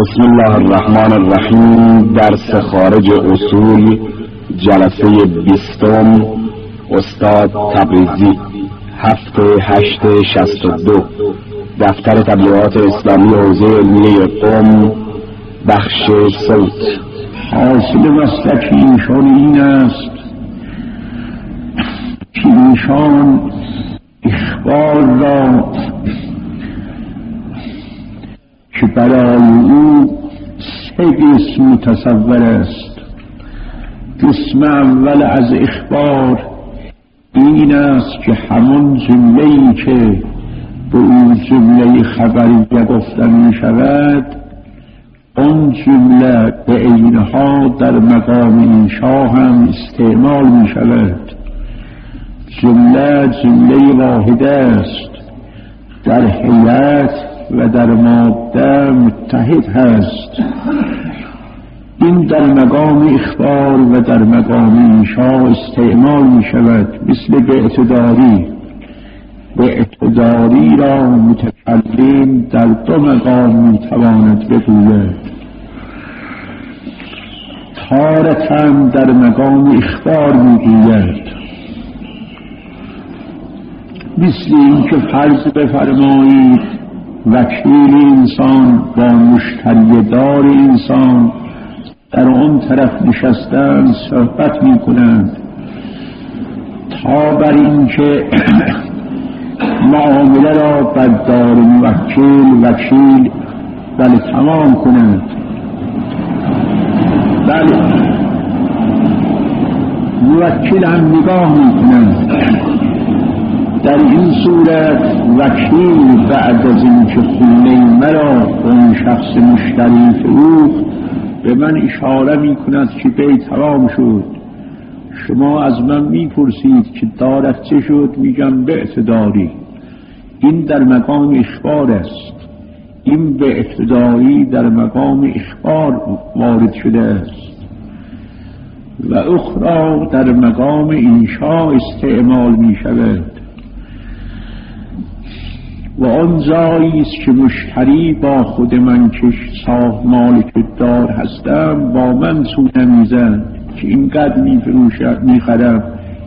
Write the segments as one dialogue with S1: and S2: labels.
S1: بسم الله الرحمن الرحیم. درس خارج اصول، جلسه 20. استاد تبریزی، 7/8/62. دفتر تبلیغات اسلامی حوزه علمیه قم، بخش صوت.
S2: حاصل مسلک ایشان این است که ایشان اخبار را که برای او 3 قسم متصور است. قسم اول از اخبار این است که همون جمله‌ای که به اون جمله خبریه گفتن می شود، اون جمله به عینها در مقام انشا هم استعمال می شود. جمله واحده است، در هیئت و در ماده متحد هست. این در مقام اخبار و در مقام انشا استعمال می شود. مثل به اعتداری را متکلم در 2 مقام می تواند بگوید. تارة در مقام اخبار می گوید. مثل این که فرض بفرمایید وکیل انسان با مشتری دار انسان در اون طرف نشستن صحبت می کنند تا بر این که معامله را بر دار وکیل تمام کنند. موکل هم نگاه می کنند. در این صورت وکیل بعد از این که خونه مرا اون شخص مشتری فروخت به من اشاره می کند که بی تمام شد. شما از من می پرسید که دارت چه شد؟ میگم به اعتداری. این در مقام اخبار است. این به اعتداری در مقام اخبار وارد شده است. و اخرى در مقام انشا استعمال می شود. و آن جایی است که مشتری با خود من که صاحب مالک دار هستم با من سو نمیزد که اینقدر میخرم،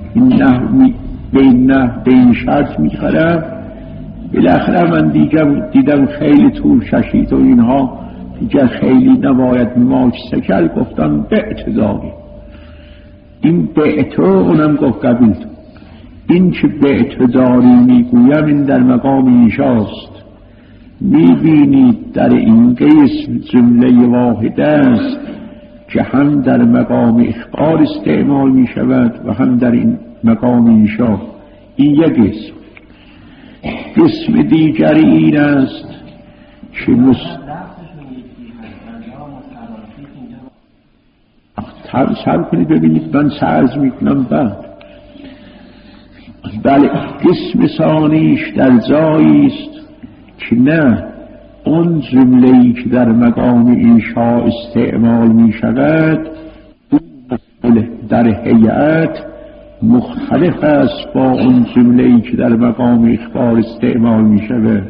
S2: به این شرط میخرم. بالاخره من دیدم خیلی طول کشید و اینها دیگر خیلی نباید ماکسه کرد. گفتم به اعتداری. این به اعتدار اونم گفت قبیل. این که به اعتداری میگویم این در مقام انشاست. میبینید در این قسم جمله واحده است که هم در مقام اخبار استعمال میشود و هم در این مقام انشا. این یک قسم. قسم دیگری این است که سر کنید ببینید من سرز میکنم بعد. بله، قسم ثانیش در جایی است که نه اون جمله‌ای که در مقام انشا استعمال می شود در هیئت مختلف است با اون جمله‌ای که در مقام اخبار استعمال می شود.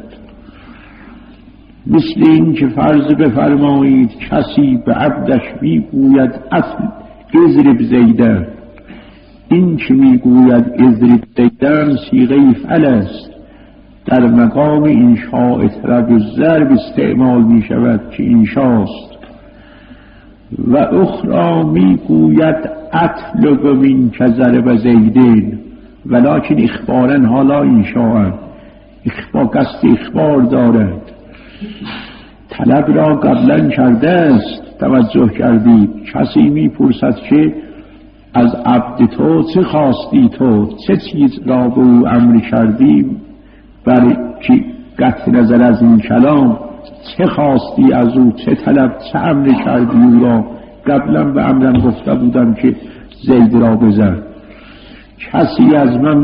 S2: مثل این که فرض بفرمایید کسی به عبدش می گوید اضرب زیدن. این که می گوید اضرب زیدن صیغه فعل است. در مقام انشاء طلب الضرب استعمال می شود که انشاست. و اخرى می گوید اطلب منک ضرب زیدین، ولکن اخبارا حالا انشاء قصد اخبار دارد. طلب را قبلا کرده است. توجه کردید؟ کسی می پرسد که از عبد تو چه خواستی، تو چه چیز را به او امر کردی؟ برای که قطع نظر از این کلام چه خواستی از او، چه طلب، چه امر کردی او را؟ قبلا به امرم گفته بودم که زید را بزن. کسی از من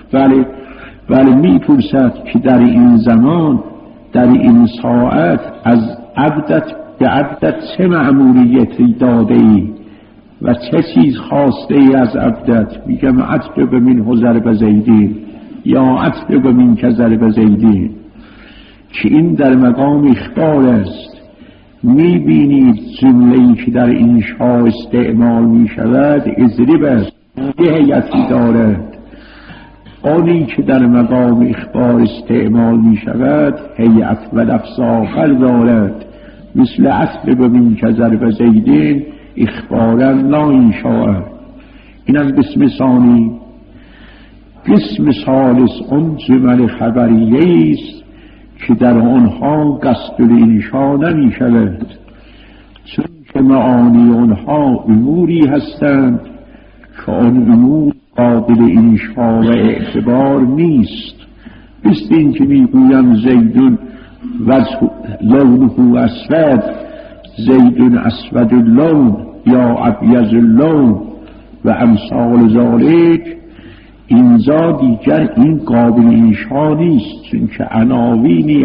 S2: می پرسد که در این زمان، در این ساعت از عبدت به عبدت چه مأموریتی داده ای و چه چیز خواسته ای از عبدت؟ میگم اطلب منه ضرب زیدین یا اطلب منک ضرب زیدین، که این در مقام اخبار است. میبینید جمله‌ای که در انشاء استعمال میشود اضرب است، یه هیئتی دارد. آنی که در مقام اخبار استعمال میشود هیئت و لفظ آخر دارد، مثل اصل من ضرب زیدین اخبارا لا انشاء. اینم قسم ثانی. قسم ثالث اون جمل خبریه است که در آنها قصد الانشاء نمی شود، چون که معانی آنها اموری هستند که آن امور قابل انشاء و اعتبار نیست. مثل این که میگویم زیدون لونه اسود، زیدون اسود اللون یا ابیض اللون و امثال ذالک، اینجا دیگر این قابل انشاء نیست، چون که عناوینی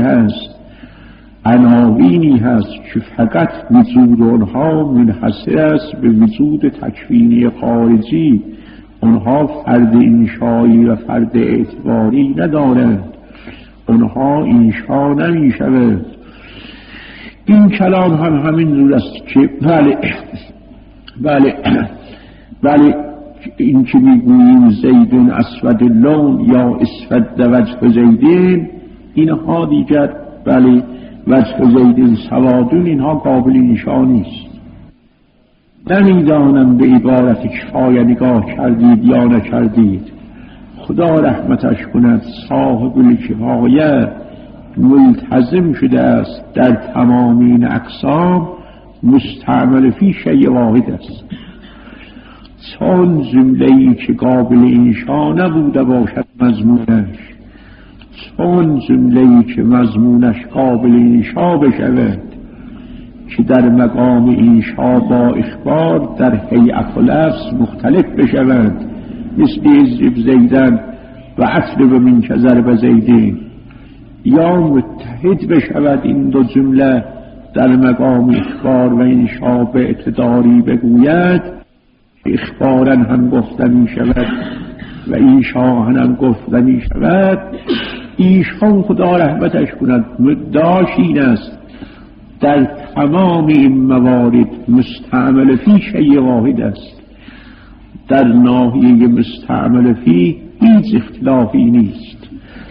S2: هست که فقط وجود آنها منحصر است به وجود تکوینی خارجی. آنها فرد انشایی و فرد اعتباری ندارند، آنها انشا نمی شود. این کلام هم همین جور است که بله این که میگوییم زیدون اسود اللون یا اسود وجه زیدین، اینها دیگر بله وجه زیدین سوادون، اینها قابل انشا نیست. نمیدانم به عبارت کفایه نگاه کردید یا نکردید، خدا رحمتش کند. صاحب الکفایه ملتزم شده است در تمام این اقسام مستعمل فی شیء واحد است. چون جمله‌ای که قابل انشا نبوده باشد مضمونش، چون جمله‌ای که مضمونش قابل انشا بشود که در مقام انشا با اخبار در هیئت و لفظ مختلف بشود، مثل اضرب زیدن و اطلب منک ضرب زیدین، یا متحد بشود این دو جمله در مقام اخبار و انشا به اعتداری بگوید، اخبارا هم گفته می شود و انشا هم گفته می شود. ایشان خدا رحمتش کند مدعاش این است در تمام این موارد مستعمل فی شیء واحد است، در ناحیه مستعمل فی هیچ اختلافی نیست.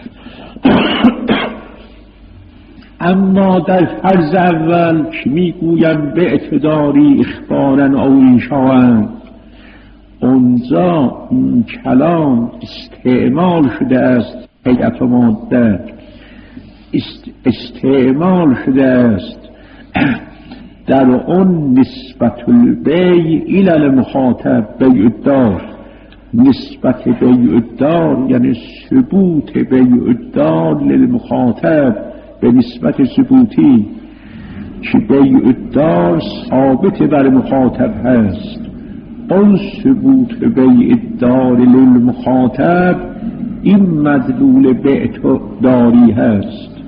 S2: اما در فرض اول که میگویم به اعتداری اخبارا او انشاء، اونجا این کلام استعمال شده است، هیئت و ماده استعمال شده است در اون نسبت البیع الی المخاطب، بیع الدار، نسبت بیع الدار یعنی ثبوت بیع الدار للمخاطب به نسبت ثبوتی، که بیع الدار ثابت بر مخاطب هست. اون ثبوت بیع الدار للمخاطب این مدلول بیع داری هست.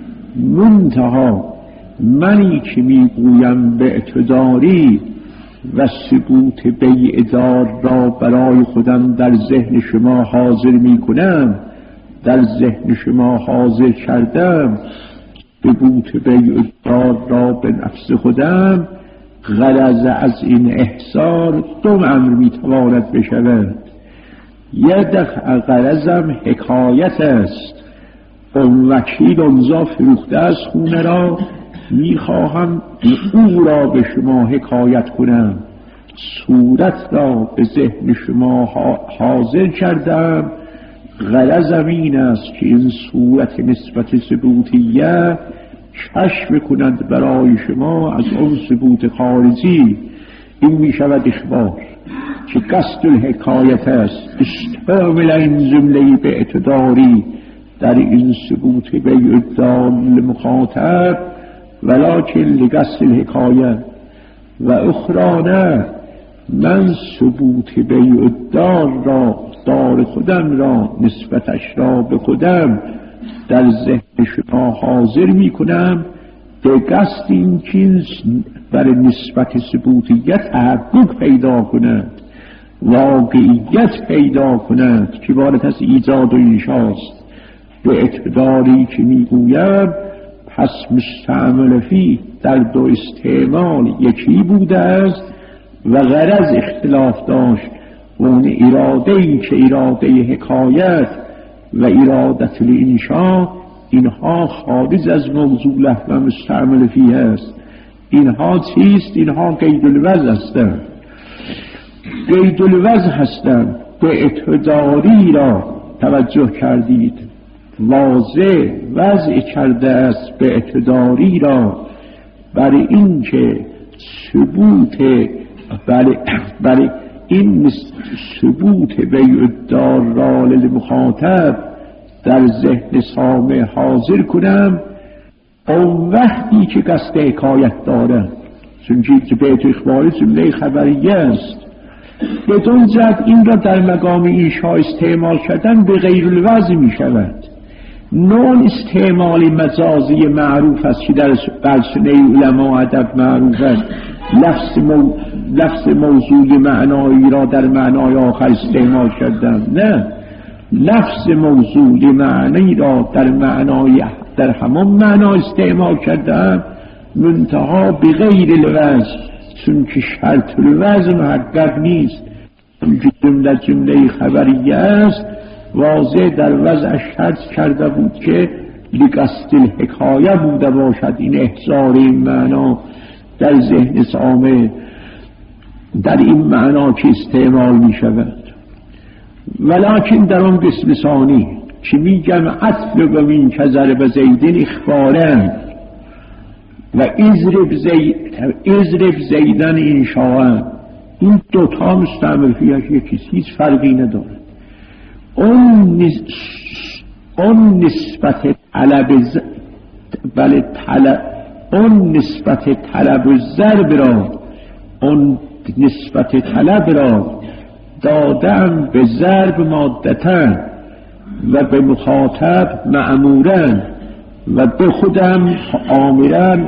S2: منتها منی که میگویم به اعتداری و ثبوت بیع دار را برای خودم در ذهن شما حاضر میکنم، در ذهن شما حاضر کردم، ثبوت بیع دار را به نفس خودم، غرض از این احصار دو امر میتواند بشود. یک دفعه غرضم حکایت است، اون وکیل اونجا فروخته از خونه را، میخواهم او را به شما حکایت کنم، صورت را به ذهن شما حاضر کردم، غرضم این است که این صورت نسبت ثبوتیه کشف کند برای شما از اون ثبوت خارجی. این میشود اخبار که قصد الحکایت است، استعمال این جمله به اعتداری در این ثبوت بیع الدار للمخاطب، ولکن لقصد الحکایت و اخرانه. من ثبوت بیع الدار را، دار خودم را، نسبتش را به خودم در ذهن شما حاضر می کنم به قصد این که بر نسبت ثبوتیت تحقق پیدا کند، واقعیت پیدا کند که عبارت از ایجاد و انشاست. به اعتباری که میگویم پس مستعمل فی در دو استعمال یکی بوده است و غرض اختلاف داشت و اون اراده‌ای که اراده حکایت و ارادت الانشاء اینها خارج از موضوع له و مستعمل فی است. اینها چیست؟ اینها قید الوضع هستند. قید الوضع هستند. به اعتداری را توجه کردید، واضح وضع کرده است به اعتداری را برای این که ثبوت برای این ثبوت بیع الدار را للمخاطب در ذهن سامع حاضر کنم اون وقتی که قصد حکایت دارم، چون بیت اخباری جمله خبریه است. بدون جد این را در مقام انشاء استعمال کردن به غیر الوضع می شود. نوع استعمال مجازی معروف است که در بلسنه علما ادب معروف است. لفظ موضوع معنایی را در معنای آخر استعمال کردن. نه، لفظ موضوع معنی را در همان معنا استعمال کردن، منتها به غیر الوضع، چون که شرط الوضع محقق نیست. جمله خبریه است، واضح در وضع شرط کرده بود که لقصد الحکایه بوده باشد این احضار این معنا در ذهن سامع در این معنا که استعمال می شود. ولکن در اون قسم ثانی که میگم اطلب من کذر زیدین اخبارن و اضرب زیدن انشاء، این دوتا مستعمل فیهش یکیست، هیچ فرقی نداره. اون نسبت طلب ضرب را، اون نسبت طلب را دادم به ضرب مادتن و به مخاطب مأمورن و به خودم آمرن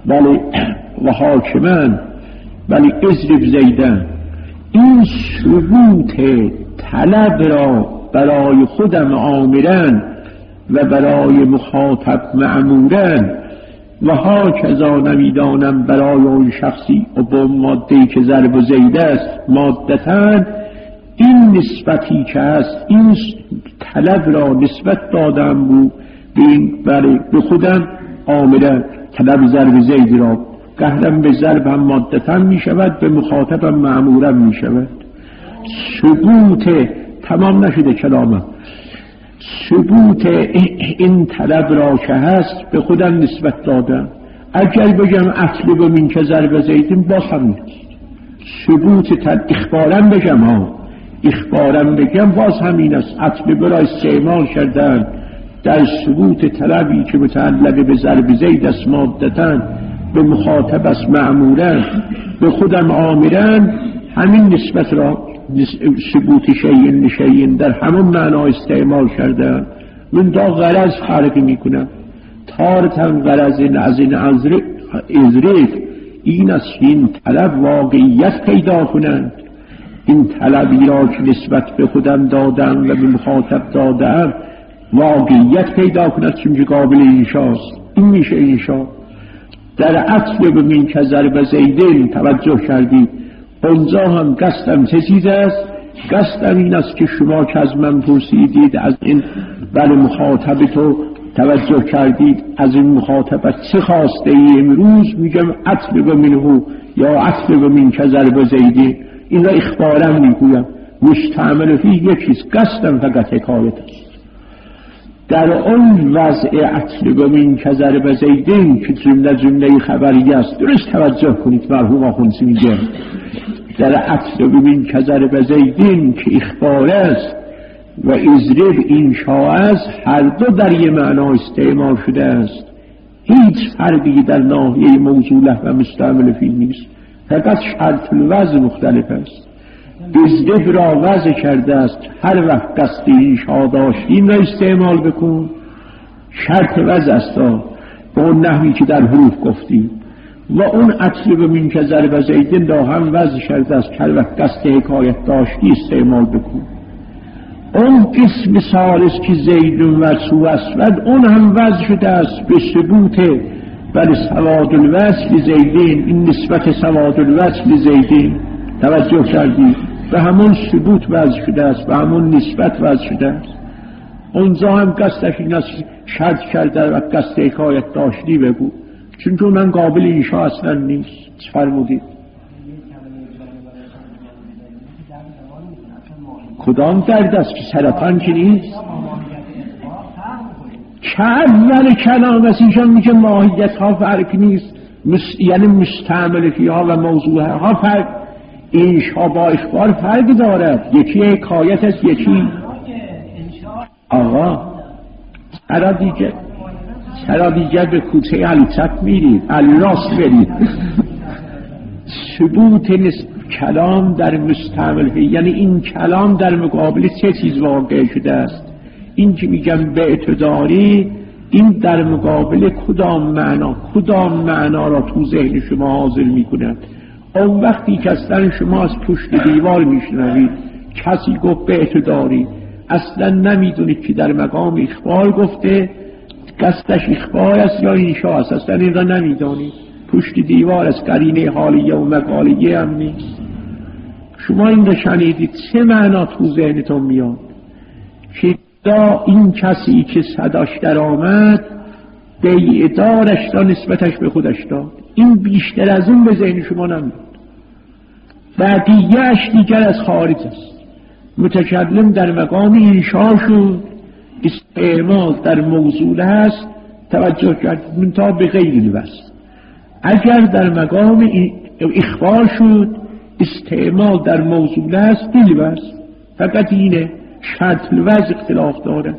S2: و حاکمن، ولی اضرب زیدن. این ثبوت طلب را برای خودم آمرن و برای مخاطب مأمورن و ها کذا نمیدانم برای اون شخصی و با مادهی که ضرب زید است مادتن. این نسبتی که هست، این طلب را نسبت دادم بود به خودم آمرن، طلب ضرب زید را قهرم به ضرب هم مادتن می شود، به مخاطبم مأمورم می شود. ثبوت تمام نشده کلامم. ثبوت این طلب را که هست به خودم نسبت دادم. اگر بگم اطلب من که ضرب زیدین باز هم نیست. ثبوت اخبارم بگم اخبارم بگم باز همین است. اطلب را استعمال کردن در ثبوت طلبی که متعلق به ضرب زید است مادتن، به مخاطب است مأمورن، به خودم آمرن. همین نسبت را ثبوت شیء شیء در همون معنا استعمال کردن. من دا غرض فرق میکنم. تارتن غرض از این ازریف این است که این طلب واقعیت پیدا کنند. این طلبی را که نسبت به خودم دادم و به مخاطب دادم واقعیت پیدا کند، چون قابل انشاست. این میشه انشا. در اطلب من که ضرب زیدین توجه کردید. اونجا هم قصدم چه چیز است؟ قصدم این است که شما که از من پرسیدید از این بر مخاطب تو توجه کردید، از این مخاطبت چه خواسته ای امروز؟ میگم اطلب منه یا اطلب من که ضرب زیدین. این را اخبارم میگویم. مستعمل فی یکیست، قصدم فقط حکایت است. در اون وضع اطلب من که ضرب زیدین که جمله خبری است، درست توجه کنید مرحوم آخوندی میگه در اطلب من که ضرب زیدین که اخبار است و اضرب انشاء است، هر دو در یه معنا استعمال شده است. هیچ فرقی در ناحیه موضوع و مستعمل فی نیست، فقط شرط الوضع مختلف است. اضرب را وضع کرده است، هر وقت قصد انشاء داشتیم را استعمال بکن. شرط وضع است با اون نحوی که در حروف گفتیم. و اون اطلب من که ضرب زیدین را هم وضع کرده است، هر وقت قصد حکایت داشتی استعمال بکن. اون قسم ثالث که زیدون و سو اسود اون هم وضع شده است به ثبوت بل سواد الوصل زیدین. این نسبت سواد الوصل زیدین توجه کردید به همون ثبوت وضع شده است، به همون نسبت وضع شده است. اونجا هم قصدش این است شرط کرده و قصد حکایت داشتی بگو، چون که اونم قابل اینشا اصلا نیست. فرمودید کدام درد است که سرطان که نیست؟ که اول کلام است اینجا میگه ماهیت ها فرق نیست، یعنی مستعمل فیها و موضوع ها فرق، اینشا با اخبار فرق دارد. یکی حکایت است، یکی آقا چرا دیگر به کوچه علی چپ میرید، علی راست برید. ثبوت کلام در مستعمل، یعنی این کلام در مقابل چه چیز واقع شده است؟ این که میگم به اعتداری، این در مقابل کدام معنا را تو ذهن شما حاضر میکنند. اون وقتی که اصلا شما از پشت دیوار میشنوید کسی گفت به اعتداری، اصلا نمیدونید که در مقام اخبار گفته، قصدش اخبار است یا انشاء است، اصلا این را نمیدونید. پشت دیوار از قرینه حالیه و مقالیه هم نیست. شما این را شنیدید، چه معنا تو ذهنتون میاد؟ که این کسی که صداش در آمد بیعدارش را نسبتش به خودش داد، این بیشتر از اون به ذهن شما نمیاد. بعدیهش دیگر از خارج است. متکلم در مقام انشا شد، استعمال در موضوع هست، توجه کردید منتها به غیر الوصف. اگر در مقام اخبار شد استعمال در موضوع هست بالوصف، فقط اینه شرط الوضع اختلاف داره.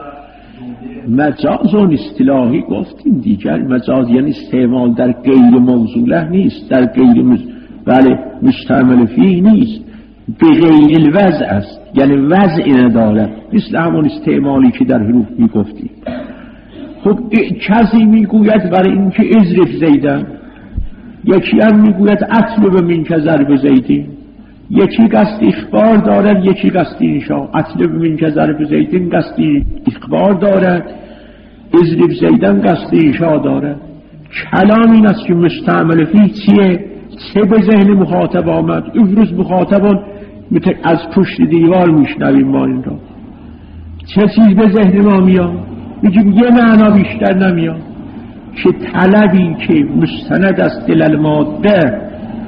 S2: مجاز و اصطلاحی گفتیم دیگر، مجاز یعنی استعمال در غیر موضوع نیست، در غیر بله مستعمل فیه نیست، به غیر الوضع است، یعنی وضعی نداره، مثل همون استعمالی که در حروف میگفتیم. خب کسی میگوید برای اینکه اضرب زیدن، یکی هم میگوید اطلب منک ضرب زیدین، یکی قصد اخبار دارد، یکی قصد انشا. اطلب منک ضرب زیدین قصد اخبار دارد، اضرب زیدن قصد انشا دارد. کلام این است که مستعمل فیه چیه؟ چه به ذهن مخاطب آمد؟ امروز مخاطبان از پشت دیوار میشنویم ما این را، چه چیز به ذهن ما میاد؟ میگیم یه معنا بیشتر نمیاد، که طلبی که مستند است دل ماده،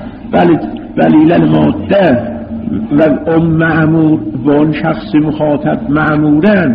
S2: ولی الماده و ام معمور و اون شخص مخاطب معمورن،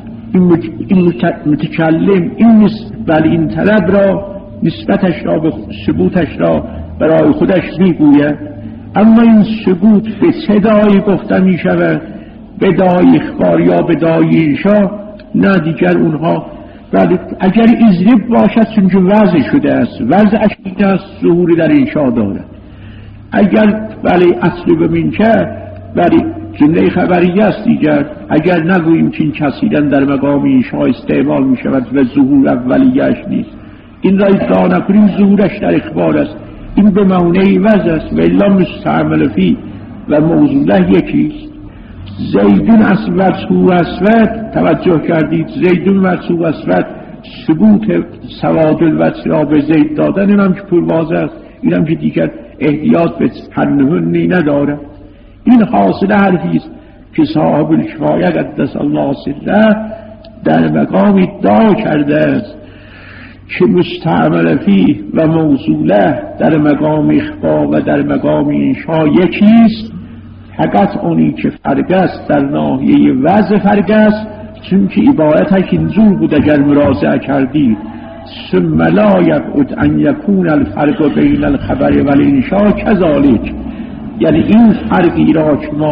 S2: این متکلم این طلب را نسبتش را به ثبوتش را برای خودش میگوید. اما این ثبوت به چه دایی گفته می شود؟ به دای اخبار یا به دای انشا؟ نه دیگر اونها ولی اگر اضرب باشد چون وضع شده است، وضع اشکیده است، ظهوری در انشا دارد. اگر ولی اطلب منکه ولی جمله خبریه است دیگر، اگر نگوییم که این کسیدن در مقام انشا استعمال می شود و ظهور اولیه‌اش نیست، این را ادعا نکنیم ظهورش در اخبار است، این به معنی وضع است و الا مستعمل فی و موضوعه یکیست. زیدون اسود اسود، توجه کردید زیدون و اسود ثبوت سواد الوصل را به زید دادن، اینم که پرواضح است، اینم که دیگر احتیاط به تنهنی نداره. این حاصل حرفی است که صاحب الکفایه قدس الله سره در مقام ادعا کرده است که مستعمل فیه و موصوله در مقام اخبار و در مقام انشا یکیست، فقط اونی که فرق است در ناحیه وضع فرق است، چون که عبارتش اینجور بود اگر مراجعه کردید ثم لا یبعد ان یکون الفرق بین الخبر و الانشا کذالک، یعنی این فرقی را که ما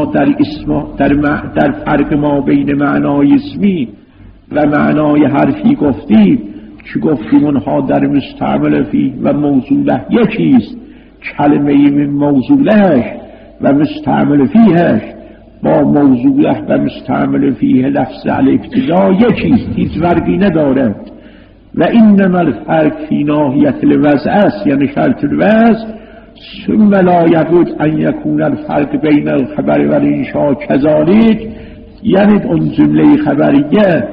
S2: در فرق ما بین معنای اسمی و معنای حرفی گفتیم که گفتیم اونها در مستعمل فیه و موصوله یکیست، کلمه من موصولهش و مستعمل فیهش با موضوعه و مستعمل فیه لفظ الابتدا یکیست، هیچ فرقی ندارد. و اینما الفرق فی ناحیت الوضع است، یعنی شرط الوضع. ثم لا یبعد ان یکون الفرق بین الخبر و الانشا کذالک، یعنی اون جمله خبریه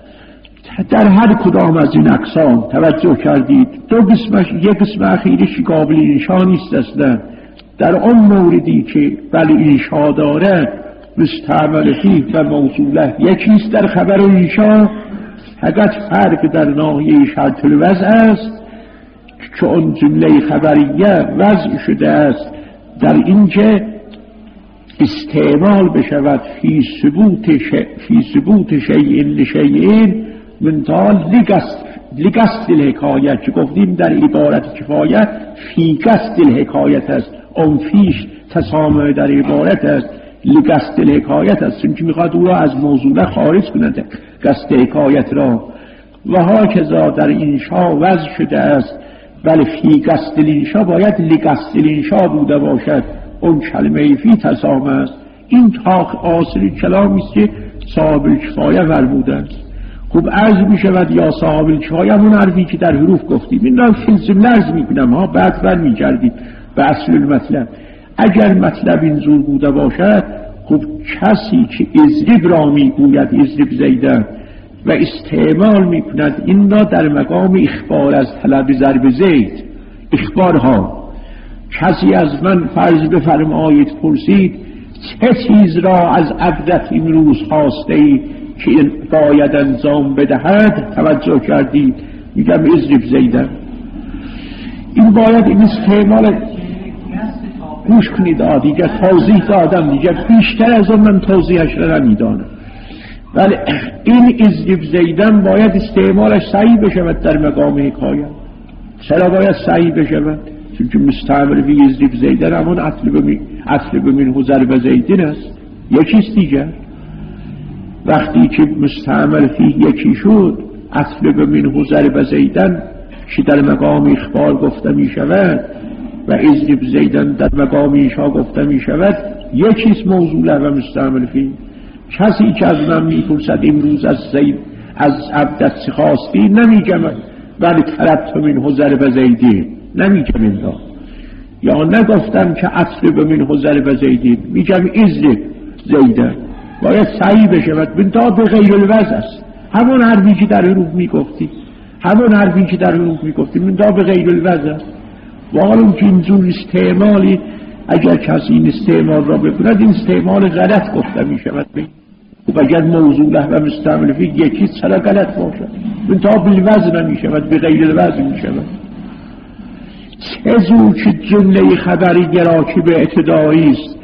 S2: در هر کدام از این اقسام توجه کردید دو قسمش، یک قسم اخیرش قابل انشا نیست اصلا. در اون موردی که بل انشا داره مستعمل فیه و موصوله یکیست در خبر و انشا، فقط فرق در ناحیه شرط الوضع است که اون جمله خبریه وضع شده است در اینکه استعمال بشود فی ثبوت شیء لشیء منتال لقصد الحکایت، که گفتیم در عبارت کفایت فی قصد الحکایت است، اون فیش تسامح در عبارت است، لقصد الحکایت است، چون که میخواد او را از موضوع خارج کنند قصد حکایت را. و هاکذا در انشا وضع شده است، ولی فی قصد الانشا باید لقصد الانشا بوده باشد، اون کلمه فی تسامح است. این تاخ آصل کلامی است که صاحب الکفایه فرمودند. خوب عرض می شود یا صاحب الکفایه همون عرضی که در حروف گفتیم، این را فیلزم عرض می کنم ها، بعد بر می گردید به اصل المطلب. اگر مطلب این زور بوده باشد، خب کسی که اضرب را می گوید اضرب زیدن و استعمال می کند این را در مقام اخبار از طلب ضرب زید، اخبارها. کسی از من فرض بفرمایید پرسید چه چیز را از عبدت این روز خواسته ای که باید انجام بدهد، توجه کردید میگم اضرب زیدن. این باید این استعمال گوش کنید، دیگه توضیح دادم دیگه، بیشتر از اون من توضیحش را نمیدانم، ولی این اضرب زیدن باید استعمالش صحیح بشود در مقام حکایت. چرا باید صحیح بشود؟ چون که مستعمل فی اضرب زیدن همون اطلب منه ضرب زیدن است، یکیست دیگه. وقتی که مستعمل فیه یکی شد، اطلب منه ضرب زیدن که در مقام اخبار گفته می شود و اضرب زیدن در مقام انشا گفته می شود، یکیست موضوع و مستعمل فیه. کسی که از من می پرسد امروز از عبدت چه خواستی، نمیگم ولی طلبت منه ضرب زیدی، نمیگم این دا، یا نگفتم که اطلب منه ضرب زیدی، میگم اضرب زیدن. باید صحیح بشود، منتها به غیر الوضع است، همون حرفی که در حروف میگفتی، منتها به غیر الوضع است. و حالا که اینجور استعمالی اگر کسی این استعمال را بکند، این استعمال غلط گفته میشود. و اگر موضوع و مستعمل فی یکی چرا غلط باشد، منتها بالوضع نمیشود، به غیر الوضع میشود. چه زور که جمله خبری را که به اعتدایی است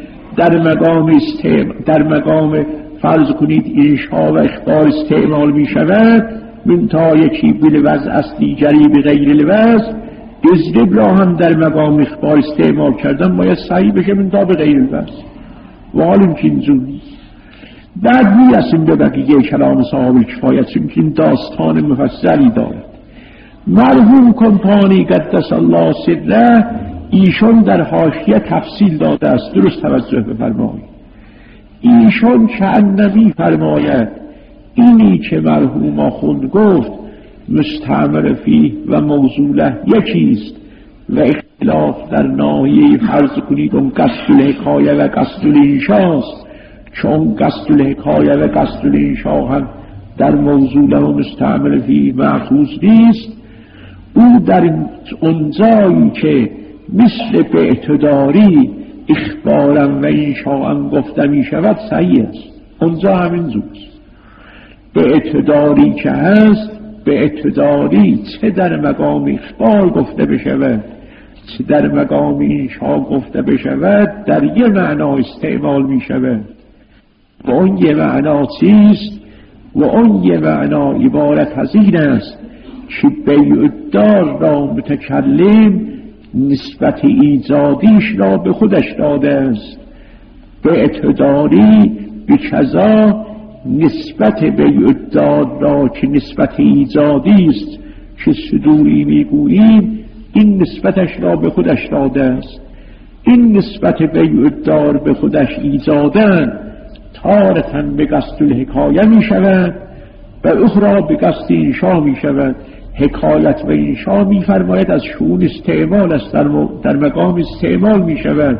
S2: در مقام فرض کنید انشا و اخبار استعمال می شود، منتها یکی بالوضع است دیگری به غیر الوضع. اضرب را هم در مقام اخبار استعمال کردن باید صحیح بشه، منتها به غیر الوضع. و حالا که اینجور نیست. بعد میرسیم به بقیه کلام صاحب الکفایت، چون که این داستان مفصلی دارد. مرحوم کمپانی قدس الله سره ایشون در حاشیه تفصیل داده است، درست توجه بفرمایید. ایشون چند فرماید اینی که مرحوم آخوند گفت مستعمل فیه و موصوله یکیست و اختلاف در ناحیه فرض کنید اون قصد الحکایه و قصد الانشاست، چون قصد الحکایه و قصد الانشا هم در موصوله و مستعمل فیه مأخوذ نیست. او در اونجایی که مثل به اعتداری اخبارم و انشاءم گفته می شود صحیح است، اونجا همین زوست. به اعتداری که هست، به اعتداری چه در مقام اخبار گفته بشود چه در مقام انشاء گفته بشود، در یه معنا استعمال می شود. و اون یه معنا چیست؟ و اون یه معنا عبارت از این است که بیعدار را متکلم نسبت ایجادیش را به خودش داده است. به اعتداری به کذا نسبت بیعدار را که نسبت ایجادی است که صدوری میگوییم، این نسبتش را به خودش داده است. این نسبت بیعدار به خودش ایجادن تارتاً به قصد الحکایه می شود و اخرى به قصد انشا می شود. حکایت و انشا می فرماید از شؤون استعمال است، در مقام استعمال می شود.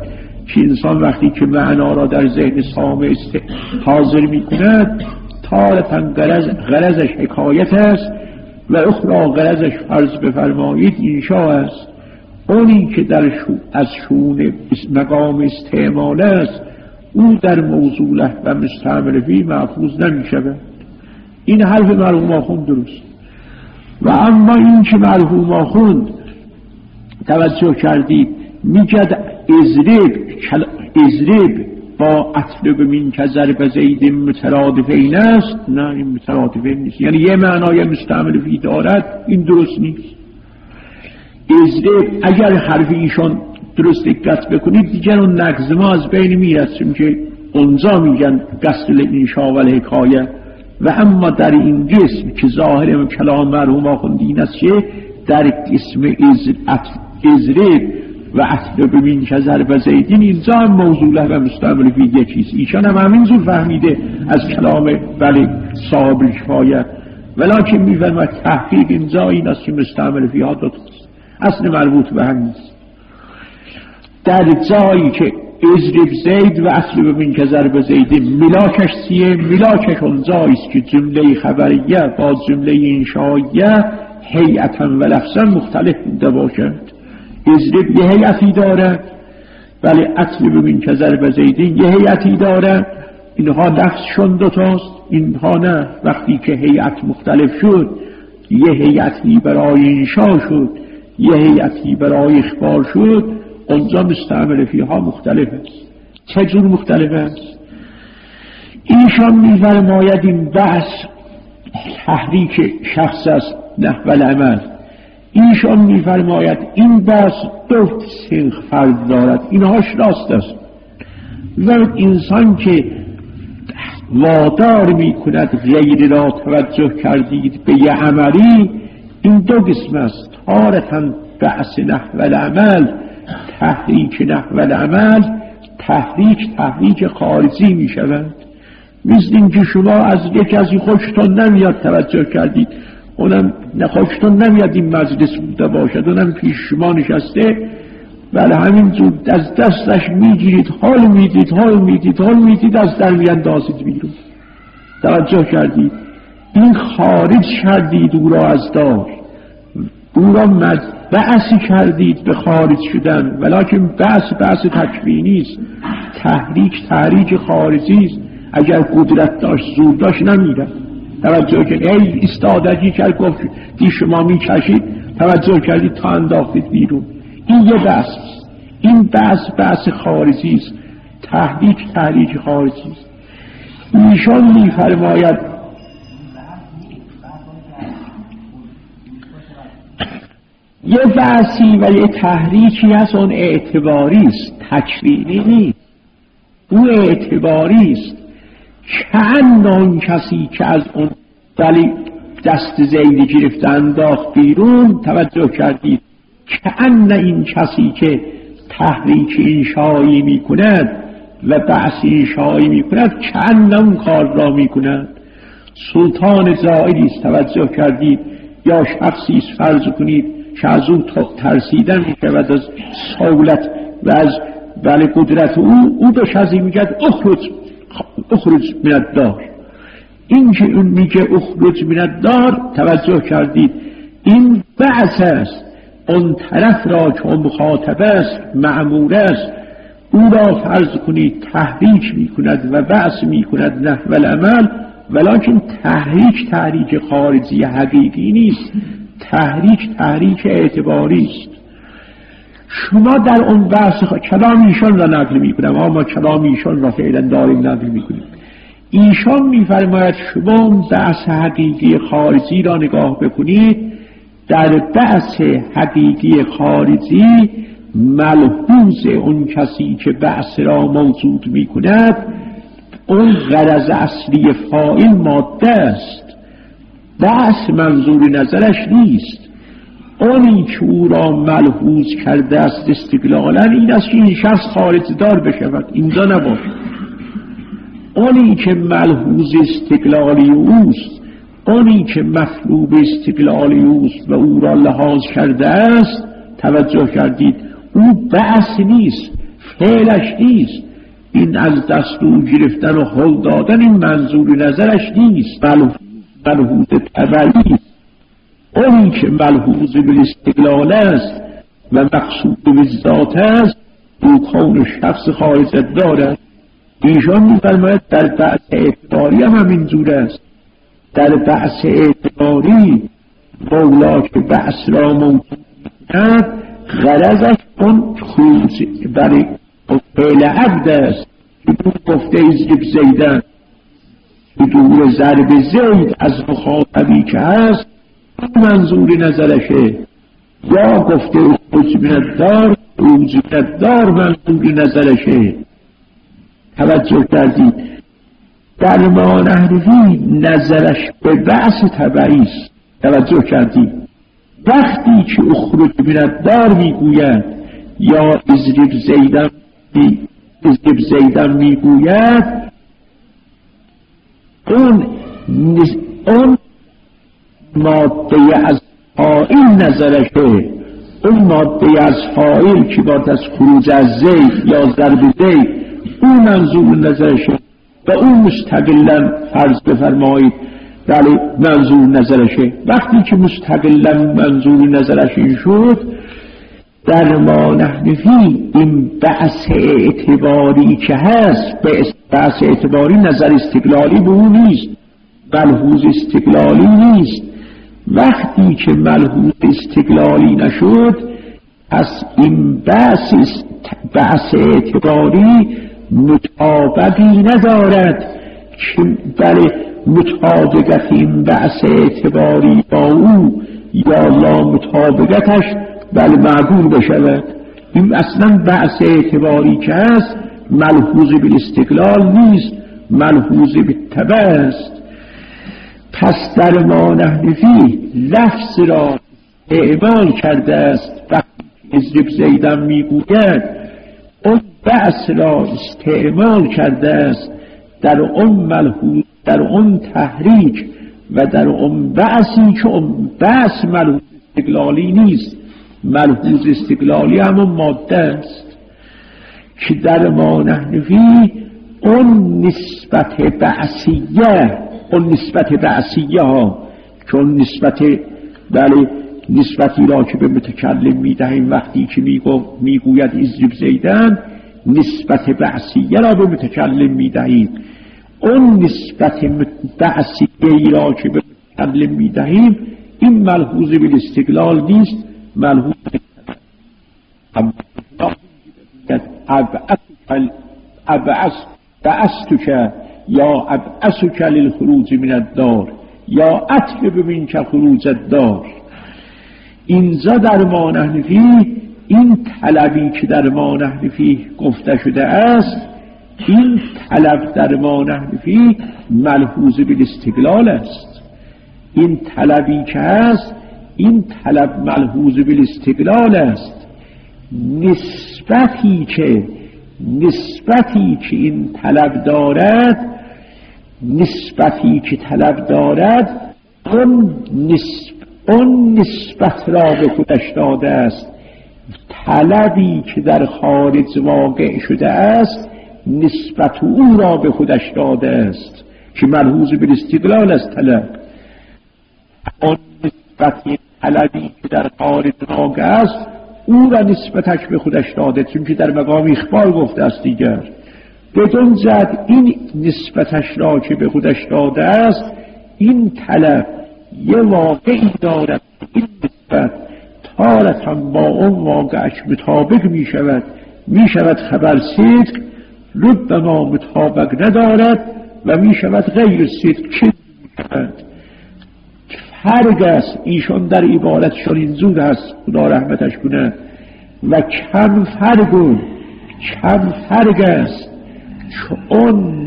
S2: که انسان وقتی که معنا را در ذهن سامع حاضر می کند تارتا غرضش حکایت است و اخرى غرضش فرض بفرمایید انشاء است. اونی که از شؤون مقام استعمال است او در موضوع و مستعمل فی محفوظ نمی شود. این حرف مرحوم آخوند درست. و اما این که مرحوم آخوند توجه کردید میگد ازرب با اطلب من که ضرب زید مترادفین است. نه این مترادفین نیست، یعنی یه معنای مستعمل فی دارد، این درست نیست. ازرب اگر حرف ایشان درست دقت بکنید دیگر اون نقض ما از بین میرسیم که اونجا میگن قصد الانشاء و الحکایه. و اما در این قسم که ظاهر کلام مرحوم آخوندی این است که در اسم ازرب و اطلب من که ضرب زیدین اینجا هم موضوع و مستعمل فی یه چیز. ایشان هم همینجور فهمیده از کلام بله صاحب الکفایه، ولکن میفرماید تحقیق اینجا این است که مستعمل فی ها دوتاست، اصل مربوط به هم نیست. در جایی که ازرب زید و اطلب من که ضرب زیدین ملاکش سیه، ملاکش اونجاییست که جمله خبریه با جمله انشائیه هیئتا و لفظا مختلف بوده باشد. ازرب یه هیئتی داره، ولی اطلب من که ضرب زیدین یه هیئتی داره. اینها لفظشون دوتاست، اینها نه. وقتی که هیئت مختلف شد، یه هیئتی برای انشاء شد، یه هیئتی برای اخبار شد، اونجا مستعمل فیها مختلف است. چجور مختلف است؟ ایشان می‌فرماید این بحث تحریک شخص است نحو العمل. ایشان می‌فرماید این بحث دو سنخ فرد دارد، اینهاش راست است. و انسان که وادار می‌کند غیر را توجه کردید به یه عملی، این دو قسم است. تارتاً بحث نحو العمل، تحریک نحو العمل، تحریک خارجی می شود. مثل این که شما از یک کسی خوشتون نمیاد توجه کردید، اونم خوشتون نمیاد این مجلس بوده باشد، اونم پیش شما نشسته، ولی همینجور از دستش میگیرید، حال میدید از در میاندازید بیرون. توجه کردید؟ این خارج کردید او را از دار، او را بحثی کردید به خارج شدن، ولکن بحث تکوینی است. تحریک خارجی است. اگر قدرت داشت زور داشت نمیره. توجه کردید؟ ای استادگی کرد گفت دی شما میکشید، توجه کردید تا انداختید بیرون. این یه بحث است. این بحث خارجی است. تحریک خارجی است. ایشان میفرماید یه بحثی و یه تحریکی هست، اون اعتباری است، تکوینی نیست. اون اعتباری است. چند اون کسی که از اون ولی دست زیدی گرفته انداخت بیرون، توجه کردید؟ چند این کسی که تحریک انشایی می کند و بحث انشایی می کند، چند اون کار را می کند. سلطان زائری است، توجه کردید؟ یا شخصی است فرض کنید که از اون ترسیدن می شود از سهولت و از قدرت او بهش از این میگد اخرج من الدار. این که اون میگه اخرج من الدار، توجه کردید؟ این بحث است. اون طرف را که اون مخاطب است، مأمور است، او را فرض کنید تحریک میکند و بحث میکند نحو العمل، ولکن تحریک خارجی حقیقی نیست. تحریک اعتباری است. شما در اون بحث کلام ایشان را نقل میکنم، اما کلام ایشان را فعلا داریم نقل میکنیم. ایشان میفرماید شما اون بحث حقیقی خارجی را نگاه بکنید. در بحث حقیقی خارجی ملحوظ اون کسی که بحث را موجود میکند، اون غرض اصلی فاعل ماده است. بحث منظور نظرش نیست. اونی که او را ملحوظ کرده است استقلالا این است که این شخص خارج دار بشود، اینجا نباشد. اونی که ملحوظ استقلالی اوست، اونی که مطلوب استقلالی اوست و او را لحاظ کرده است، توجه کردید؟ او بحث نیست، فعلش نیست. این از دستور گرفتن و هل دادن این منظور نظرش نیست، ملحوظ طبعی. اونی که ملحوظ بالاستقلال است و مقصود بالذات است او کون شخص خارج دارد. ایشان می‌فرماید در بحث اعتباری هم همینجور است. در بحث اعتباری مولا که بحث را موجود می‌کند غرضش اون خروج برای فعل عبد است که گفته اضرب زیدن، بدون ضرب زید از مخاطبی که هست منظور نظرشه، یا گفته خروج من الدار، خروج من الدار منظور نظرشه. توجه کردید در ما نحرفی نظرش به بحث طبعی است. توجه کردید وقتی که اخرج من الدار میگوید یا اضرب زیدن میگوید اون ماده از فاعل نظرشه، اون ماده از فاعل که بعد از خروج از زید یا ضرب زید اون منظور نظرشه و اون مستقلا فرض بفرمایید بله منظور نظرشه. وقتی که مستقلا منظور نظرش این شد در ما نحنفی این بحث اعتباری که هست، بحث اعتباری نظر استقلالی به اون نیست، ملحوظ استقلالی نیست. وقتی که ملحوظ استقلالی نشد از این بحث اعتباری مطابقی ندارد که بله مطابقت این بحث اعتباری با او یا لا مطابقتش بله معقول بشود. این اصلا بحث اعتباری که هست ملحوظ بالاستقلال نیست، ملحوظ بالطبع است. پس در ما نحنفی لفظ را اعمال کرده است. وقتی اضرب زیدن میگوید اون بحث را استعمال کرده است در اون ملحوظ، در اون تحریک و در اون بحثی که اون بحث ملحوظ استقلالی نیست. ملحوظ استقلالی همون ماده است که در ما نحنفی اون نسبت بحثیه، اون نسبت بحثیه ها که اون نسبت بله نسبتی را که به متکلم میدهیم وقتی که میگوید اضرب زیدن نسبت بحثیه را به متکلم میدهیم. اون نسبت بحثیه را که به متکلم میدهیم این ملحوظ بالاستقلال نیست، ملحوظ بعثتک یا ابعثک للخروج من الدار یا اطلب منک خروج الدار. اینجا در ما نحنفی این طلبی که در ما نحنفی گفته شده است، این طلب در ما نحنفی ملحوظ بالاستقلال است. این طلبی که هست این طلب ملحوظ بالاستقلال است. نسبتی که این طلب دارد، نسبتی که طلب دارد اون نسبت را به خودش داده است. طلبی که در خارج واقع شده است نسبت او را به خودش داده است که ملحوظ بالاستقلال است. طلب اون نسبتی طلبی که در خارج واقع است او را نسبتش به خودش داده، چون که در مقام اخبار گفته است دیگر. بدون زد این نسبتش را که به خودش داده است این طلب یه واقعی دارد. این نسبت تارتا با اون واقعش مطابق می شود خبر صدق، ربما مطابق ندارد و می شود غیر صدق چه می شود. فرق است. ایشان در عبارتشان اینجور هست خدا رحمتش کنه و کم فرق است که اون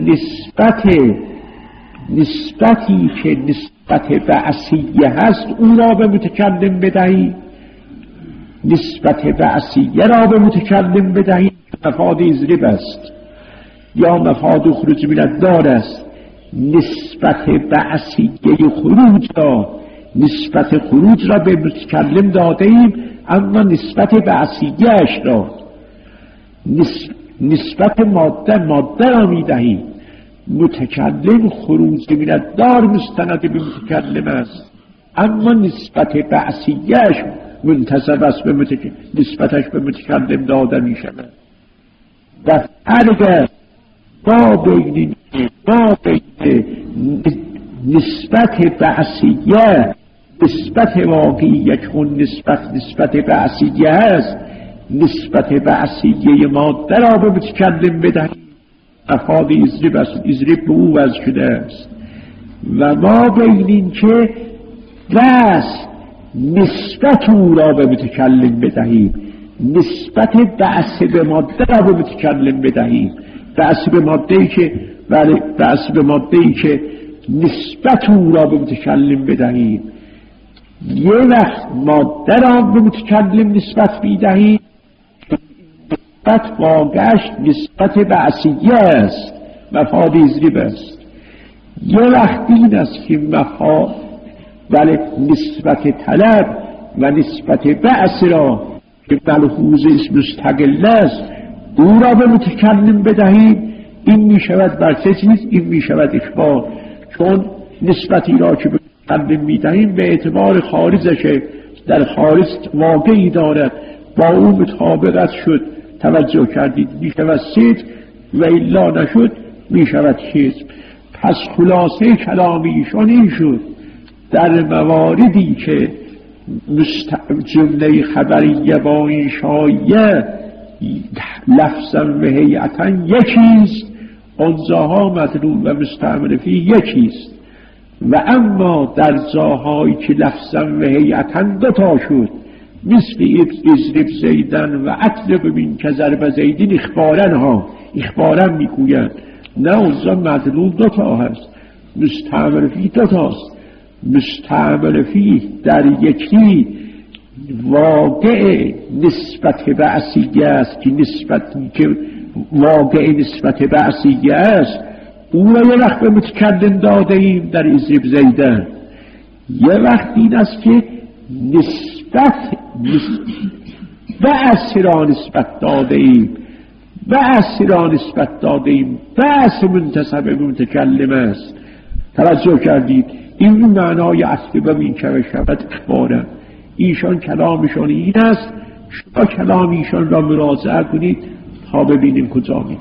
S2: نسبتی که نسبت بعثیه هست او را به متکلم بدهی، نسبت بعثیه را به متکلم بدهی که مفاد اضرب است یا مفاد خروج من الدار است. نسبت بعثیه خروج را، نسبت خروج را به متکلم داده ایم، اما نسبت بعثیه‌اش را نسبت ماده را میدهیم. متکلم خروج من دار مستند به متکلم است، اما نسبت بعثیهش منتسب است به نسبتش به متکلم داده می شود. و فرق با بین نسبت بعثیه نسبت واقعیه چون نسبت بعثیه است، نسبت بعثیه ماده را به متکلم بدهیم. افاد ازرب به او وضع شده است. و ما بین این که بس نسبت او را به متکلم بدهیم، نسبت بعث به ماده را به متکلم بدهیم. بعث به ماده‌ای که بعث به ماده‌ای که نسبت او را به متکلم بدهیم. یه وقت ماده را به متکلم نسبت میدهیم، نسبت واقعش نسبت بعثیه است، مفاد ازریب است. یه وقت این است که بله نسبت طلب و نسبت بعث را که ملحوظ مستقل است او را به متکلم بدهیم. این می شود بر سه چیز، این می شود اخبار، چون نسبتی را که به متکلم می دهیم به اعتبار خارجش در خارج واقعی دارد، با اون مطابقت شد توجه کردید می شود صدق و الا نشد می شود کذب. پس خلاصه کلامیشون این شد در مواردی که جمله خبریه با این شایعه لفظا و هیئتا یکیست، انزاها مطلوب و مستعمل فی یکیست. و اما در جاهایی که لفظا و هیئتا دوتا شد، مثل اضرب زیدن و اطلب من که ضرب زیدین اخبارن میگویند، نه اونجا مطلوب دوتا هست، مستعمل فی دوتاست. مستعمل فی در یکی واقع نسبت بعثیه است که واقع نسبت بعثیه است، او را یه وقت به متکلم داده ایم در اضرب زیدن. یه وقت این است که بعث را نسبت داده ایم، بعث منتسب به متکلم است. توجه کردید؟ این معنای اصلی به این که شود اخباره. ایشان کلامشان این است، شما کلام ایشان را مراجعه کنید تا ببینیم کجا می‌ریم.